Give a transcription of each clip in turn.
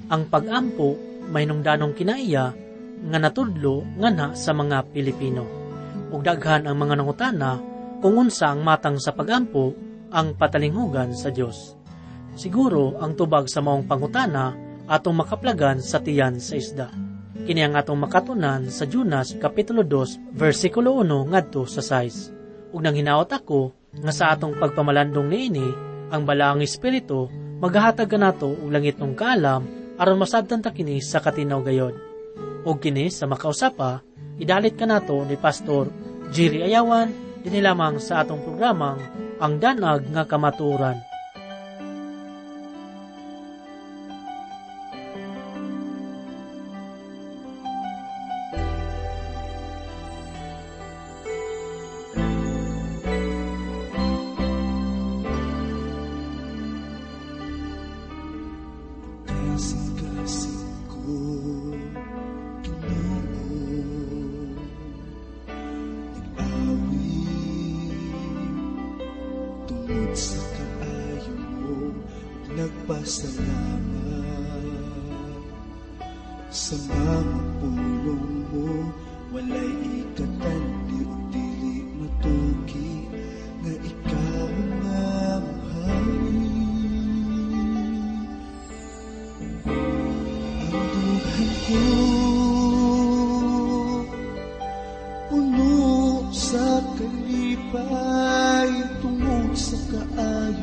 Ang pag-ampo may nungdanong kinaiya nga natudlo nga na sa mga Pilipino. Ug daghan ang mga nangutana kung unsa ang matang sa pag-ampo ang patalinghugan sa Dios. Siguro ang tubag sa maong pangutana atong makaplagan sa tiyan sa isda. Kini ang atong makatunan sa Jonas Kapitulo 2, versikulo 1 ngadto sa 6. Ug nang hinaot ako nga sa atong pagpamalandong niini, ang balaang espiritu maghahatag kanato og langit ng kaalam aron masabtan ta kini sa katinaw gayod. Og kini sa makausapa, idalit kanato ni Pastor Jerry Ayawan dinhi lamang sa atong programang Ang Danag nga Kamatuoran. Nagpasalamat sa mga pulong mo, walay ikatan, di dili matuki, nga ikaw ang hari. Ang dughan ko puno sa kalipay, tungod sa kaayo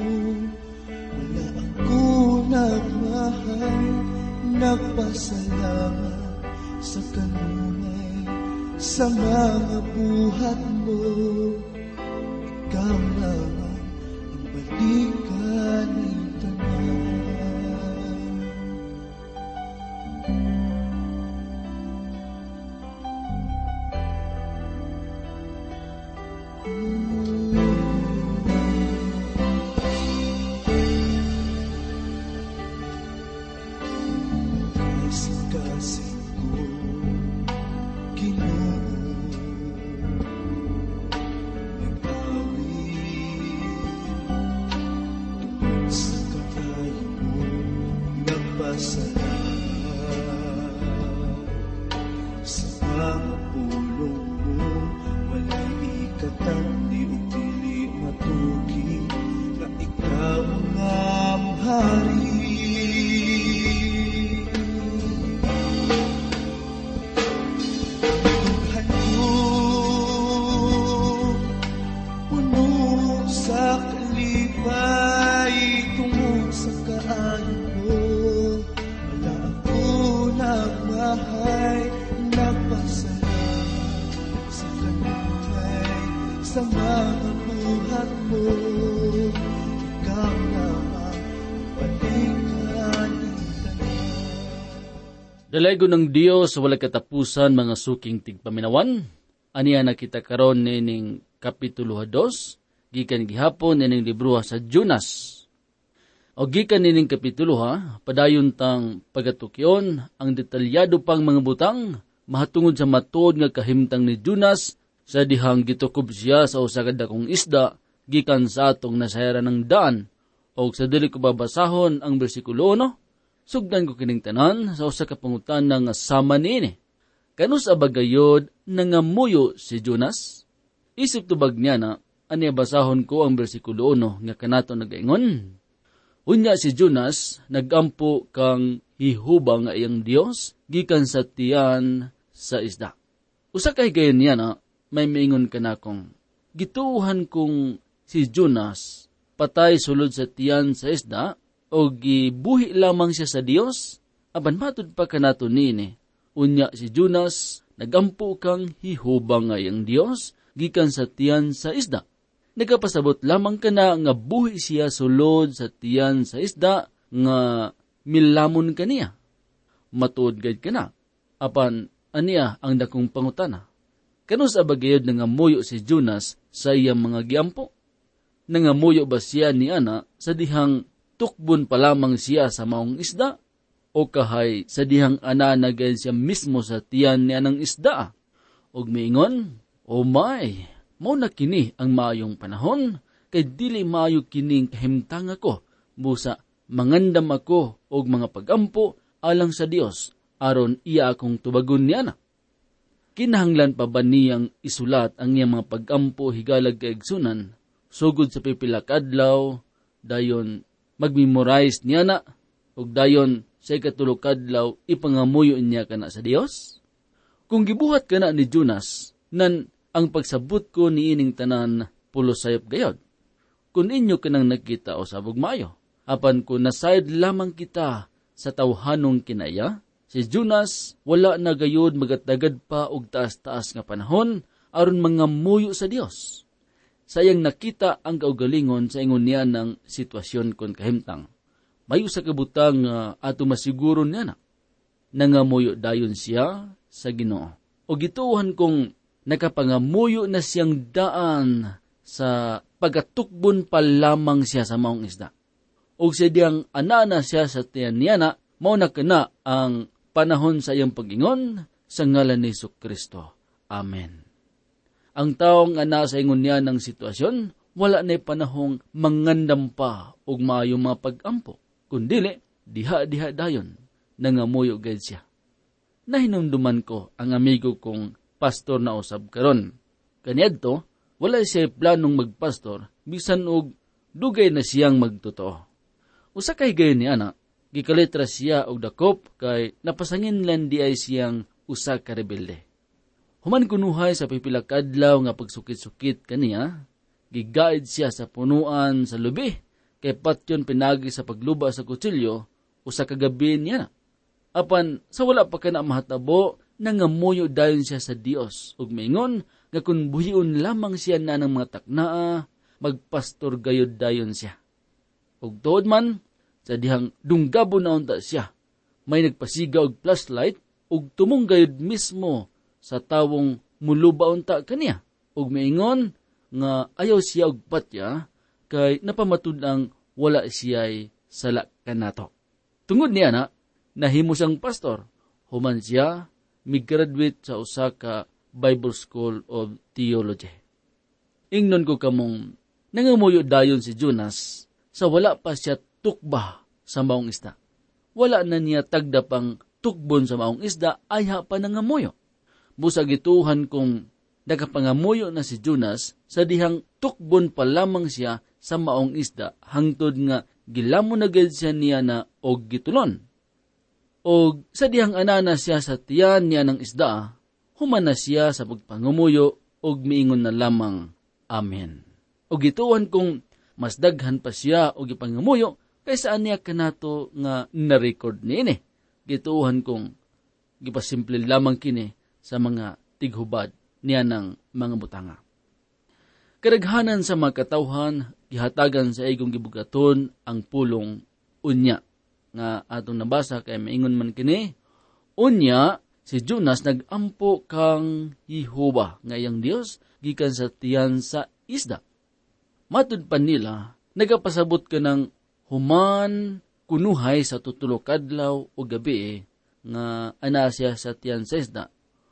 nagmahal, nagpasalamat sa kanunay sa mga buhat mo. Ikaw naman ang balikan ng tanan. Sa mga buhat mo, ikaw naman balikan ng tanan. Dalaygo ng Dios wala katapusan mga suking tigpaminawan. Aniya na kita karon nining Kapitulo 2, gikan gihapon nining libro sa Jonas. O gikan nining kapitulo padayon tang pagatukyon ang detalyado pang mga butang mahatungod sa matuod nga kahimtang ni Jonas sa dihang gitukob siya sa usa ka dakong isda gikan sa atong nasayran ng daan. O sa dili ko babasahon ang bersikulo 1, sugdan ko kining tanan sa usa ka pangutana nga sama niini. Kanus abagayod nangamuyo si Jonas? Isip tubag niya na aniya basahon ko ang bersikulo 1 nga kanato nagaingon. Unya si Jonas nagampo kang hihubang nga iyang Dios gikan sa tiyan sa isda. Usa kay gayon niya na may maingon ka na kong, gituuhan kong si Jonas patay sulod sa tiyan sa isda o gibuhi lamang siya sa Dios? Aban matud pa ka nato nini. Unya si Jonas nagampo kang hihubang nga iyang Dios gikan sa tiyan sa isda. Nagapasabot lamang ka na nga buhi siya sulod sa tiyan sa isda nga milamon kaniya. Matuod gad ka na. Apan aniya ang dakong pangutana. Kanus abagayod nangamuyo si Jonas sa iyang mga giampo? Nangamuyo ba siya ni ana sa dihang tukbon pa lamang siya sa maong isda? O kahay sa dihang ananagayon siya mismo sa tiyan ni anang isda? Og miingon, o may, mao na kini ang maayong panahon, kay dili maayo kining kahimtang ako, busa mangandam ako og mga pagampo alang sa Dios aron iya akong tubagon niana. Kinahanglan pa ba niyang isulat ang iyang mga pagampo higalag kaigsunan sugod sa pipila ka adlaw dayon magmemorize niana ug dayon sa ikatulo ka adlaw ipangamuyo niya kana sa Dios? Kung gibuhat kana ni Jonas nan ang pagsabot ko niining tanan pulos sayop gayod. Kung inyo kanang nakita o sabog maayo, apan kung nasayad lamang kita sa tawhanong kinaya, si Jonas wala na gayod magatagad pa og taas-taas nga panahon aron mangamuyo sa Dios. Sayang nakita ang kaugalingon sa ingon niya ng sitwasyon kon kahimtang. May usa ka butang ato masiguro niya na. Nangamuyo dayon siya sa Ginoo. O gituhan kong nakapangamuyo na siyang daan sa pagatukbon pa lamang siya sa maong isda. O siya diyang anana siya sa tiyan niya na, mao na kana ang panahon sa iyang pag-ingon sa ngalan ni Jesucristo. Amen. Ang taong ana sa ingon niya ng sitwasyon, wala na panahong mangandam pa og maayo mga pag-ampo. Kundili, diha-diha dayon, nangamuyo gayud siya. Nahinumduman ko ang amigo kong pastor na usab karon. Kaniadto, wala siya planong magpastor, bisan og dugay na siyang magtotoo. Usa kay gayon ni ana, gikalitra siya og dakop kay napasangin lang di ay siyang usa ka rebelde. Human kunuhay sa pipila ka adlaw nga pagsukit-sukit kaniya, gigaid siya sa punuan sa lubi, kay patyon pinagi sa pagluba sa kutsilyo, usa ka gabi niya na. Apan sa wala pa kana mahatabo, nangamuyo dayon siya sa Dios ug maingon nga kun buhion lamang siya na ng mga taknaa, magpastor gayud dayon siya. Ug tuod man sa dihang dunggabo na unta siya, may nagpasiga og flashlight ug tumong gayud mismo sa tawong muluba unta kaniya ug maingon nga ayaw siya og patya kay napamatud ang wala siya'y sala kanato. Tungod niya na, nahimo siyang pastor, human siya, mig-graduate sa usa ka Bible School of Theology. Ingnon ko kamong nangamuyo dayon si Jonas sa wala pa siya tukba sa maong isda. Wala na niya tagda pang tukbon sa maong isda, ayha pa nangamuyo. Busag ituhan kong nakapangamuyo na si Jonas sa dihang tukbon pa lamang siya sa maong isda hangtod nga gilamon na gid siya niya na og gitulon. Og sa dihang anana siya sa tiyan niya ng isda, human na siya sa pagpangamuyo og miingon na lamang, Amen. Og gituan kong mas daghan pa siya og ipangamuyo kaysa aniya kanato nga na-record niini. Gituhan kong gipasimple lamang kini sa mga tighubad niya ng mga butanga. Kadaghanan sa mga katawhan, gihatagan sa igong gibugaton ang pulong unya. Nga atong nabasa kay maingon man kini, unya, si Jonas nagampo kang Jehova, nga iyang Dios, gikan sa tiyan sa isda. Matud pa nila, nagapasabot ka ng human kunuhay sa tutulo kadlaw o gabi, nga ana siya sa tiyan sa isda.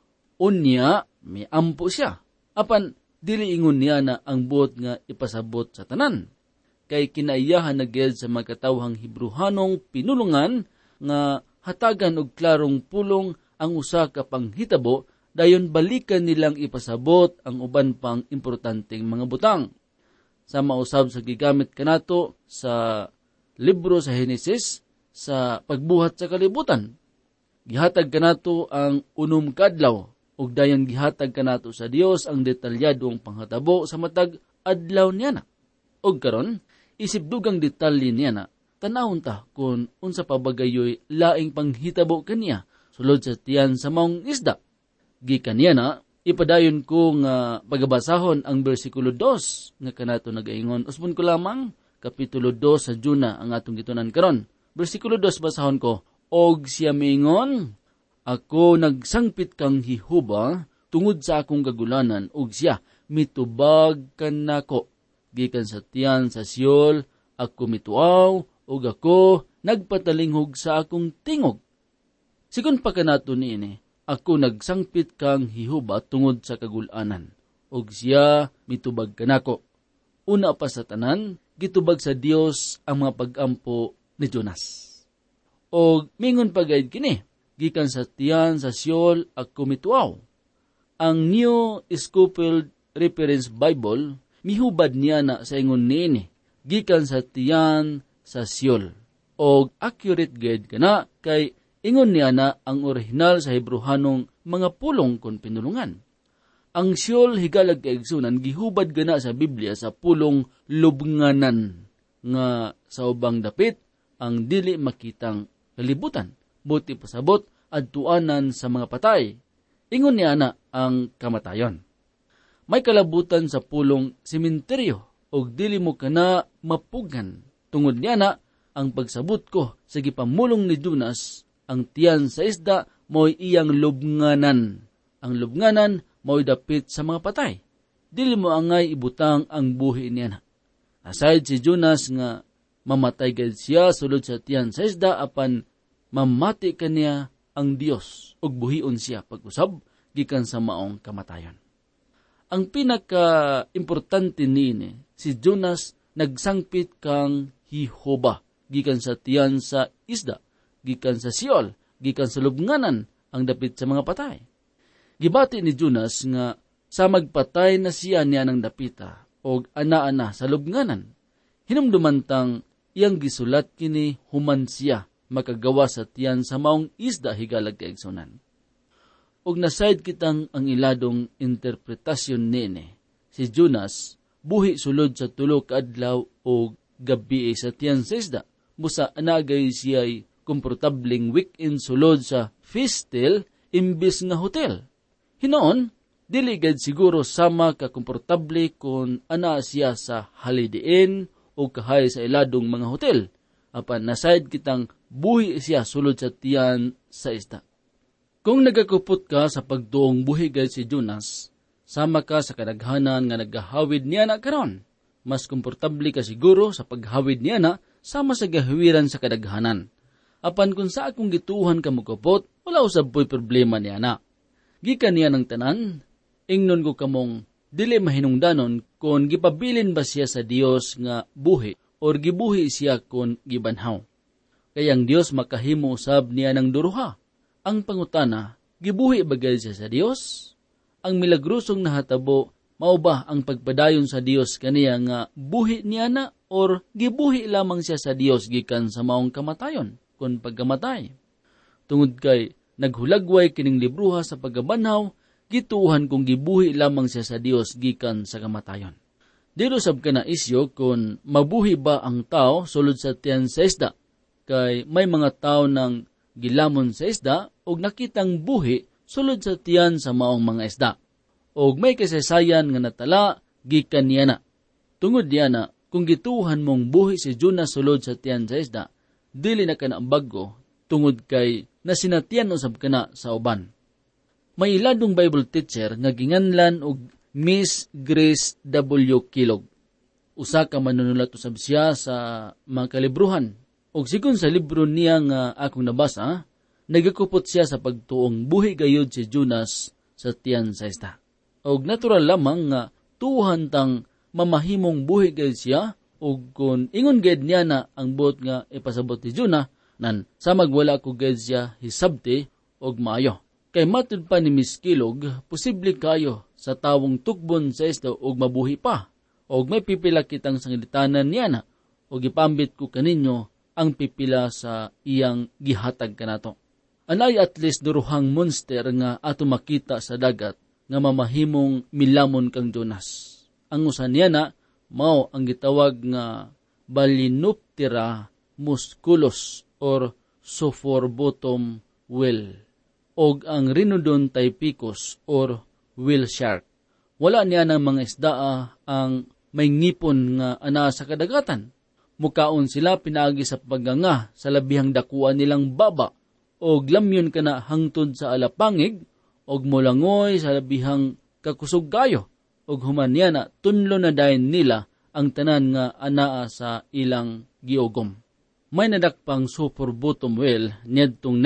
Unya, may ampo siya. Apan, dili ingon niya na ang buot nga ipasabot sa tanan. Kay kinaiyahan na gid sa mga katawhang Hebrewanong pinulungan nga hatagan og klarong pulong ang usa ka panghitabo dayon balikan nilang ipasabot ang uban pang importanteng mga butang. Sa mausab sa gigamit kanato sa libro sa Henesis sa pagbuhat sa kalibutan. Gihatag kanato ang unom kadlaw ug dayon gihatag kanato sa Dios ang detalyadong panghatabo sa matag adlaw niya na. Og karon, isip dugang detalye niya na, tanawon ta kung unsa pa bagayoy laing panghitabo kaniya sulod sa tiyan sa maong isda. Gikan niya na, ipadayon ko nga pagabasahon ang bersikulo 2 nga kanato nagaingon. Usbon ko lamang, kapitulo 2 sa Juna ang atong gitunan karon. Bersikulo 2 basahon ko, og siya miingon, ako nagsangpit kang Jehova tungod sa akong kagulanan ug siya mitubag kanako. Gikan sa tiyan sa Siol ako mituaw ug ako nagpatalinghog sa akong tingog. Sigon pa kanato niini, ako nagsangpit kang Jehova tungod sa kagulanan ug siya mitubag kanako. Una pa sa tanan, gitubag sa Dios ang mga pag-ampo ni Jonas. O mingon pagayad kini, gikan sa tiyan sa Siol ak kumituaw. Ang New Scofield Reference Bible, mihubad niya na sa ingon nini, gikan sa tiyan sa Siol. O accurate guide kana kay ingon niya na ang orihinal sa Hebrehanong mga pulong kon pinulungan. Ang Siol higalag kaigsunan gihubad gana sa Biblia sa pulong lubnganan nga sa ubang dapit ang dili makitang kalibutan. Buti pasabot adtuanan sa mga patay. Ingon niya na ang kamatayon. May kalabutan sa pulong sementeryo og dili mo kana mapugan. Tungod niya na ang pagsabot ko sa gipamulong ni Jonas, ang tiyan sa isda mo'y iyang lubnganan. Ang lubnganan mo'y dapit sa mga patay. Dili mo angay ibutang ang buhi niya na. Aside si Jonas nga mamatay gad siya sulod sa tiyan sa isda apan mamati kaniya ang Dios ug buhion siya pag-usab gikan sa maong kamatayon. Ang pinaka-importante niini, si Jonas nagsangpit kang Jehova gikan sa tiyan sa isda, gikan sa Siol, gikan sa lubnganan ang dapit sa mga patay. Gibati ni Jonas nga sa magpatay na siya niya ng dapita o ana-ana sa lubnganan. Hinumdumantang iyang gisulat kini human siya makagawa sa tiyan sa maong isda higalag kaigsunan. Og nasayad kitang ang iladong interpretasyon nini. Si Jonas buhi sulod sa 3 kaadlaw o gabi sa tiyan sa isda. Busa anagay siya'y komportabling weekend sulod sa festel imbis nga hotel. Hinoon, dili gad siguro sama ka komportable kung ana siya sa halidiin o kahay sa iladong mga hotel. Apan nasayad kitang buhi siya sulod sa tiyan sa isda. Kung nagakupot ka sa pagtuong buhi gad si Jonas, sama ka sa kadaghanan nga naghahawid niya na karon. Mas komportable ka siguro sa paghawid niya na sama sa gahawiran sa kadaghanan. Apan kung sa akong gituhan ka magkupot, wala usab po'y problema niya na. Gikan niya ng tanan, ingnon ko kamong dili mahinungdanon kung gipabilin ba siya sa Dios nga buhi or gibuhi siya kung gibanhaw. Kayang Dios makahimo usab niya ng duruha. Ang pangutana, gibuhi ba gayud siya sa Dios? Ang milagrosong nahatabo, mao ba ang pagpadayon sa Dios kaniya nga buhi niya na or gibuhi lamang siya sa Dios gikan sa maong kamatayon kung pagkamatay? Tungod kay naghulagway kining libruha sa pagkabanhaw, gituhan kung gibuhi lamang siya sa Dios gikan sa kamatayon. Dilo sab ka na isyo kung mabuhi ba ang tao sulod sa tiyan sa isda, kay may mga tao ng gilamon sa isda o nakitang buhi sulod sa tiyan sa maong mga isda. O may kasaysayan nga natala gikan niya na. Tungod niya na, kung gituhan mong buhi si Jonas sulod sa tiyan sa isda, dili na ka na bago tungod kay nasinatian usab ka na sa uban. May iladong Bible teacher nga ginganlan og Miss Grace W. Kilog. Usa ka manunulat usab siya sa mga kalibruhan. Og sigon sa libro niya nga akong nabasa, nagakupot siya sa pagtuong buhi gayud si Jonas sa tiyan sa isda. Og natural lamang nga tuhan tang mamahimong buhi gayud siya og kun ingon gayud niya na ang buot nga ipasabot ni Jonah nan sa magwala ko gayud siya hisabti og maayo. Kay matud pa ni Miss Kilog, posible kayo sa tawong tukbon sa isda og mabuhi pa. Og may pipila kitang sangilitanan niya na og ipambit ko kaninyo ang pipila sa iyang gihatag kanato. Anay at least duruhang monster nga ato makita sa dagat nga mamahimong milamon kang Jonas. Ang usan niya na, mao ang gitawag nga Balinoptera musculus or sulfur bottom whale og ang Rhinodon typicus or whale shark. Wala niya ng mga isdaa ang may ngipon nga ana sa kadagatan. Mukaon sila pinaagi sa pagganga sa labihang dakuan nilang baba og lamyon ka na hangtod sa alapangig og molangoy sa labihang kakusog gayo og human niya na tunlo na dayon nila ang tanan nga anaa sa ilang giogom. May nadakpang super bottom whale niadtong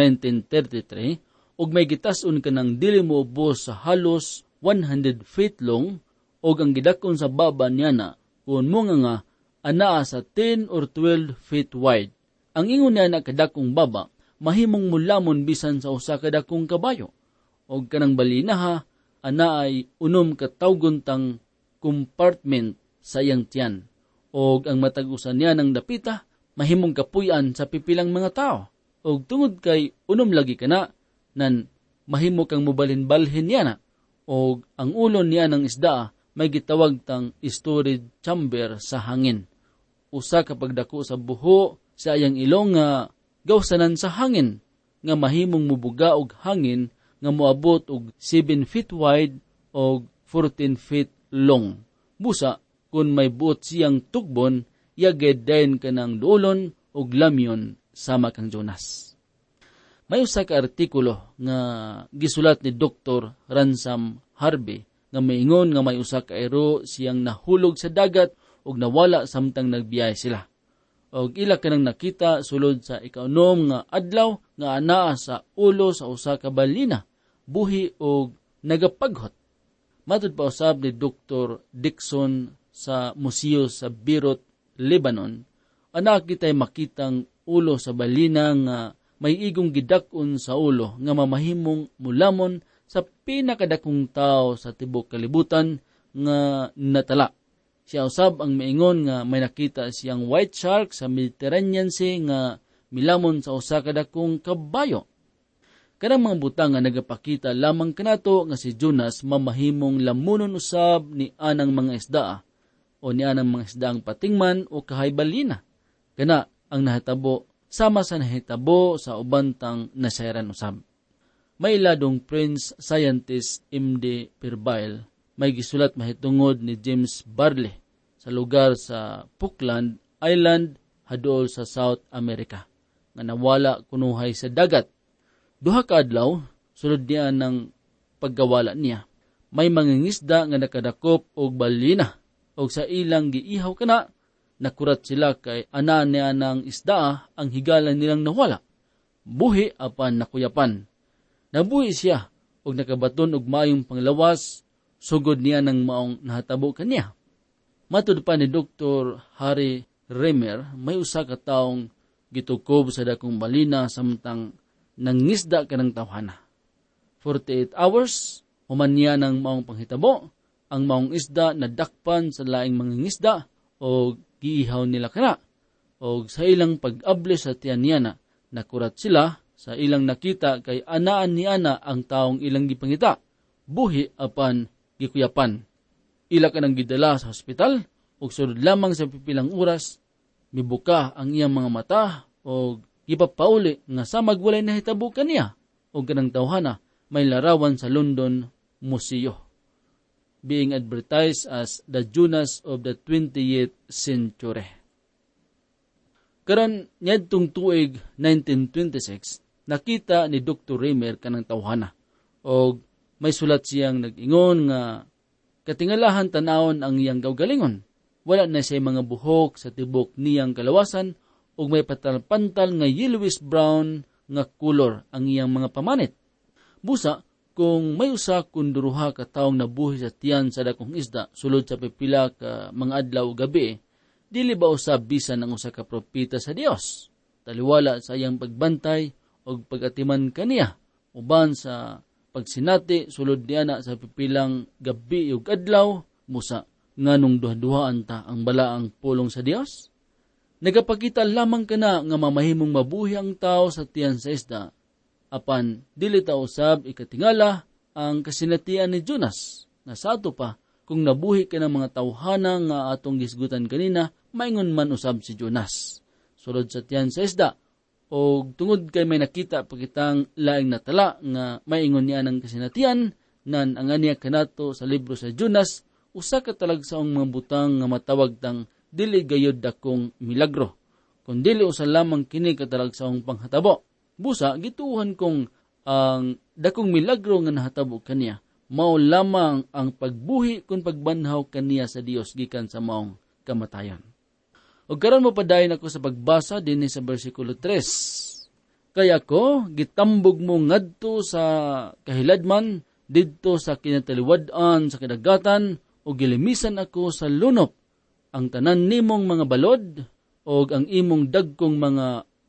1933 og may gitas-on ka ng dili moubos sa halos 100 feet long og ang gidakon sa baba niya na kung mo nga anaa sa 10 or 12 feet wide. Ang ingon niya na kadakong baba, mahimong mulamon bisan sa usa kadakong kabayo. O kanang balina ha, ana ay unom katawgon tang compartment sa iyang tiyan. O ang matag-usan niya ng dapita, mahimong kapuyan sa pipilang mga tao. O tungod kay unom lagi kana, nan mahimo kang mubalhin-balhin niya na. O ang ulon niya ng isda may gitawag tang storage chamber sa hangin. Usa kapag dako sa buho sa iyang ilong nga gawsanan sa hangin, nga mahimong mubuga og hangin nga moabot og 7 feet wide og 14 feet long. Busa, kung may buot siyang tugbon, yaged dayon kanang duolon og lamyon sama kang Jonas. May usa ka artikulo nga gisulat ni Dr. Ransom Harvey nga maingon nga may usa ka ero siyang nahulog sa dagat ug nawala samtang nagbiyahe sila. Og ila kanang nakita sulod sa ikaunom nga adlaw nga anaa sa ulo sa usa ka balina, buhi og nagapaghot. Matud pa usab ni Dr. Dixon sa museo sa Beirut, Lebanon, ana kitay makitang ulo sa balina nga may igong gidakon sa ulo nga mamahimong mulamon sa pinakadakong tao sa tibok kalibutan nga natala. Siya usab ang maingon nga may nakita siyang white shark sa Mediterranean Sea nga milamon sa usa kadakong kabayo. Kanang mga butang nga nagapakita lamang kanato nga si Jonas mamahimong lamunon usab ni anang mga isda o ni anang mga isda ang patingman o kahay balina. Kana ang nahitabo sama sa nahitabo sa ubantang nasayran usab. May iladong Prince Scientist M.D. Perbyle, may gisulat mahitungod ni James Barley sa lugar sa Falkland Island hadol sa South America nga nawala kunuhay sa dagat. Duha ka adlaw sulod niya ng paggawala niya. May mangingisda nga nakadakop og balina og sa ilang giihaw kana nakurat sila kay ana niya ng isda ang higalan nilang nawala. Buhi apan nakuyapan. Nabuhi siya og nakabaton og maayong panglawas, sugod niya ng maong nahatabo kaniya. Matud pa ni Dr. Harry Remer, may usa ka taong gitukob sa dakong balina samtang nangisda kanang tawhana. 48 hours, human niya ng maong panghitabo, ang maong isda nadakpan sa laing mangingisda o giihaw nila kana. O sa ilang pag-able sa tiyan niya na, nakurat sila sa ilang nakita kay anaan ni ana ang taong ilang gipangita. Buhi apan gikuyapan. Ila ka nang gidala sa hospital o sulod lamang sa pipilang oras, mibuka ang iyang mga mata o gipapauli nga sa magwalay na hitabo kaniya o kanang tawhana may larawan sa London Museo, being advertised as the Jonas of the 20th century. Karon niadtong tuig 1926, nakita ni Dr. Remer kanang tawhana o may sulat siyang nag-ingon nga katingalahan tanawon ang iyang gawgalingon. Wala na siya mga buhok sa tibok niyang kalawasan ug may patal-pantal nga yellowish brown nga kulor ang iyang mga pamanit. Busa, kung may usa kun duruha ka taong nabuhi sa tiyan sa dakong isda sulod sa pipila ka mga adlaw gabi, dili ba usab bisan ang usa ka propeta sa Dios? Taliwala sa iyang pagbantay o pag-atiman kaniya, uban sa pagsinati sulod niya na sa pipilang gabi ug adlaw, musa nganong duha-duhaan ta ang balaang pulong sa Dios? Nagapakita lamang kana nga mamahimong mabuhi ang tao sa tiyan sa isda, apan dili ta usab ikatingala ang kasinatian ni Jonas. Na sa ato pa, kung nabuhi ka ng mga tawhana nga atong gisgutan kanina, maingon man usab si Jonas. Sulod sa tiyan sa isda, o tungod kay may nakita pakitang laing natala nga maingon niya ng kasinatian, nan ang aniya kanato sa libro sa Jonas, usa ka talagsaong mga butang nga matawag tang dili gayod dakong milagro, kung dili usa lamang kini katalagsaong panghatabo. Busa, gituuhan kong ang dakong milagro nga nahatabo kaniya, mao lamang ang pagbuhi kung pagbanhaw kaniya sa Dios gikan sa maong kamatayon. O karon mo padayon ako sa pagbasa dinhi sa bersikulo 3. Kaya ko, gitambog mo ngadto sa kahiladman, didto sa kinataliwad-an sa kadagatan, o gilimisan ako sa lunop, ang tanan nimong mga balod, o ang imong dagkong mga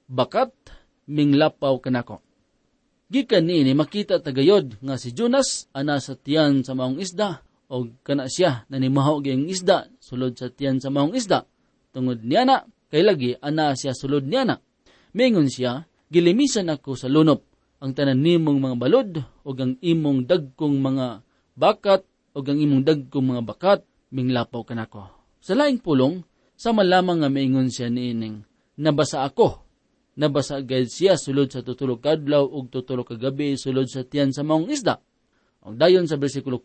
bakat minglapaw kanako. Gikan niini makita tagayod nga si Jonas ana sa tiyan sa maong isda o kana siya nanimahaw gyang isda sulod sa tiyan sa maong isda. Tungod niya na kay lagi ana siya sulod niya na. Mingon siya, gilimisan ako sa lunop ang tanan nimong mga balod o ang imong dagkong mga bakat o ang imong dagkong mga bakat minglapaw kanako. Sa laing pulong, sama lamang nga maingon siya niining, nabasa ako. Nabasa agad siya sulod sa tutulog kadlaw ug tutulog kagabi sulod sa tiyan sa maong isda. Og dayon sa bersikulo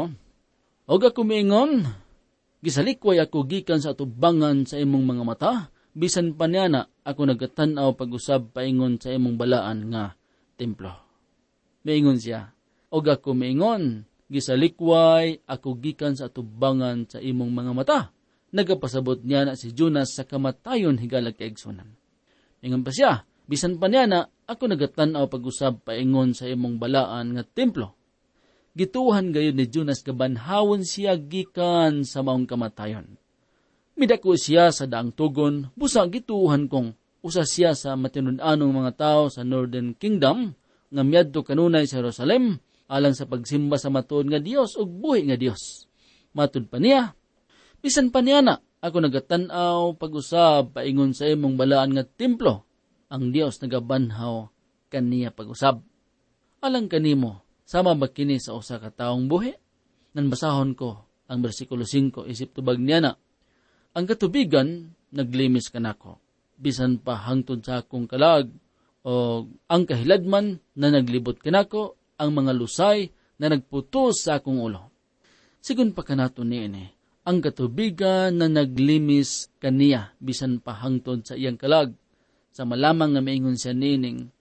4, og ako maingon, gisalikway ako gikan sa atubangan sa imong mga mata, bisan pa niya na ako nagatan-aw pag-usab paingon sa imong balaan nga templo. Maingon siya, og ako maingon, gisalikway ako gikan sa atubangan sa imong mga mata. Nagapasabot niya na si Jonas sa kamatayon higalag kaigsunan. Ingon pa siya, bisan pa niya na ako nagatan-aw pag-usab paingon sa imong balaan nga templo. Gituhan gayud ni Jonas kabanhawon siya gikan sa maong kamatayon. Midako siya sa daang tugon, busa gituhan kong usa siya sa matinud-anong mga tao sa Northern Kingdom nga miadto kanunay sa Jerusalem alang sa pagsimba sa matuod nga Dios ug buhi nga Dios. Matud pa niya, bisan pa niya na ako nagatan-aw pag-usab paingon sa imong balaan nga templo. Ang Dios nagabanhaw kaniya pag-usab. Alang kanimo, sama ba kini sa usa ka taong buhi? Nanbasahon ko ang bersikulo 5 isip tubag niya na, ang katubigan naglimis kanako, bisan pa hangtod sa akong kalag, o ang kahiladman na naglibot kanako, ang mga lusay na nagputos sa akong ulo. Sigun pa kanato niini, ang katubigan na naglimis kaniya bisan pahangtod sa iyang kalag. Sa malamang nga maingon siya nining,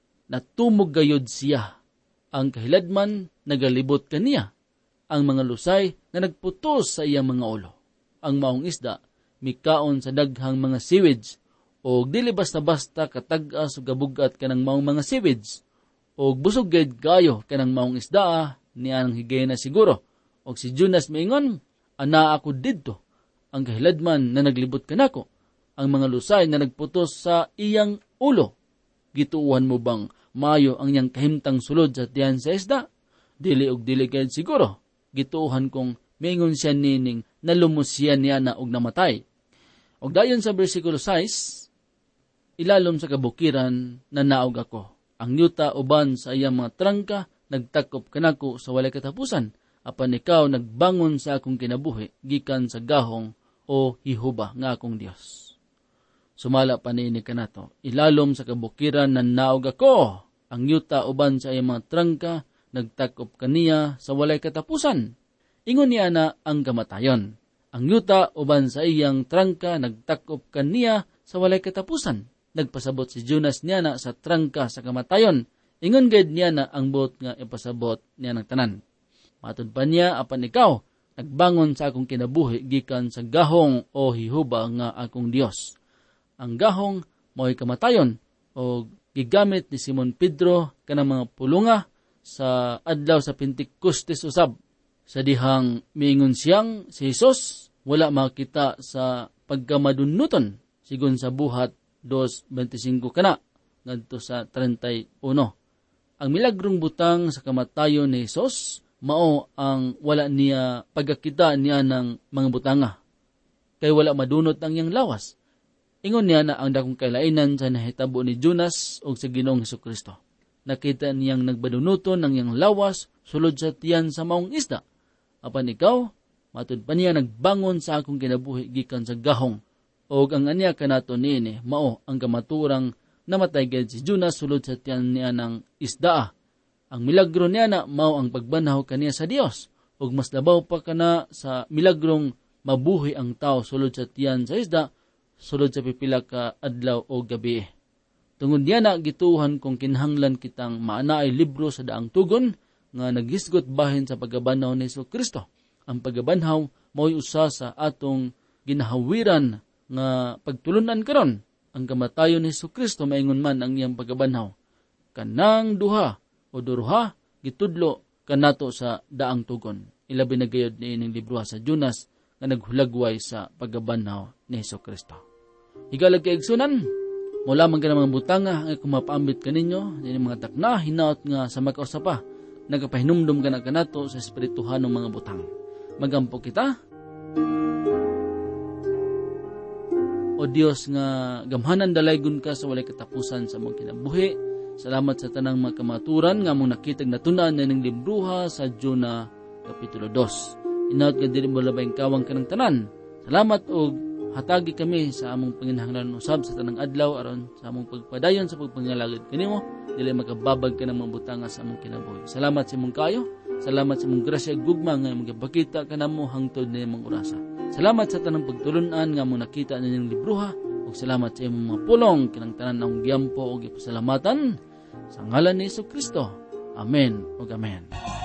natumog gayod siya. Ang kahiladman nagalibot kaniya. Ang mga lusay na nagputos sa iyang mga ulo. Ang maong isda, mikaon sa daghang mga seaweeds, o dili basta-basta katag-as o gabugat kanang maong mga seaweeds, o busog gayud kayo kanang maong isda, niya ang higay na siguro. O si Jonas maingon, ana ako didto, ang kahiladman na naglibot kanako, ang mga lusay na nagputos sa iyang ulo. Gituuhan mo bang mayo ang iyang kahimtang sulod sa tiyan sa isda? Dili og dili kayad siguro. Gituuhan kong mingon siya nining nalumos siya niya na og namatay. Og dayon sa bersikulo 6, ilalom sa kabukiran na naog ako. Ang yuta uban sa iyang mga trangka nagtakop kanako sa walay katapusan. Apan ikaw nagbangon sa akong kinabuhi, gikan sa gahong o hihuba nga akong Dios. Sumala pa niini kanato, ilalom sa kabukiran na naog ako, ang yuta uban sa iyang mga trangka, nagtakop kaniya sa walay katapusan. Ingon niya na ang kamatayon. Ang yuta uban sa iyang trangka, nagtakop kaniya sa walay katapusan. Nagpasabot si Jonas niya na sa trangka sa kamatayon. Ingon gayud niya na ang buot nga ipasabot niya ng tanan. Matud pa niya, apan ikaw, nagbangon sa akong kinabuhi gikan sa gahong o hihuba nga akong Dios. Ang gahong mo'y kamatayon o gigamit ni Simon Pedro kanang mga pulunga sa adlaw sa Pentekostes usab. Sa dihang miingon siyang si Jesus wala makita sa pagkamadunuton sigon sa buhat 2:25 kana ngadto sa 31. Ang milagrong butang sa kamatayon ni Jesus mao ang wala niya pagkakita niya ng mga butanga. Kay wala madunot ang iyang lawas. Ingon niya na ang dakong kailainan sa nahitabo ni Jonas o sa Ginoong Hesukristo. Nakita niyang nagbadunuton ng iyang lawas sulod sa tiyan sa maong isda. Apan ikaw, matud pa niya nagbangon sa akong kinabuhi gikan sa gahong. O ang anya kanato niini mao ang kamaturang namatay gayud si Jonas sulod sa tiyan niya ng isda. Ang milagro niya na mao ang pagbanhaw kaniya sa Dios. Ug mas labaw pa kana sa milagrong mabuhi ang tao sulod sa tiyan sa isda, sulod sa pipila ka adlaw o gabi. Tungod niya na gituhan kung kinahanglan kitang maanaay libro sa daang tugon nga naghisgot bahin sa paggabanhaw ni Jesucristo. Ang paggabanhaw mao'y usa sa atong ginahawiran nga pagtulunan karon. Ang kamatayon ni Jesucristo maingon man ang iyang paggabanhaw. Kanang duha o duruha gitudlo kanato sa daang tugon. Ilabi na gayud niining libro sa Jonas nga naghulagway sa paggabanhaw ni Jesucristo. Higalag kaigsunan, Mula man ka ng mga butanga ang kumapaambit kaninyo, nini mga takna, hinaot nga sa makausapa, nagapahinumdum ka na kanato sa espirituhan ng mga butang. Magampo kita. O Dios nga gamhanan dalaygon ka sa walay katapusan sa mong kinabuhi. Salamat sa tanang mga kamaturan nga mong nakitag natunan na ng libruha sa Jonah Kapitulo 2. Inaot ka dili mo labayng kawang ka ng tanan. Salamat o hatagi kami sa among panginahanglan usab sa tanang adlaw aron sa among pagpadayon sa pagpangalagad kanimo dili makababag ka ng mga butanga sa among kinabuhi. Salamat sa imong kayo. Salamat sa imong grasya gugma nga magapakita kanamo hangtod na imong orasa. Salamat sa tanang pagtulunan nga mo nakita ninyong libruha ug salamat sa imong mga pulong kinang tanan ang giyampo ug ipasalamatan sa ngalan ni Jesucristo. Amen ug amen.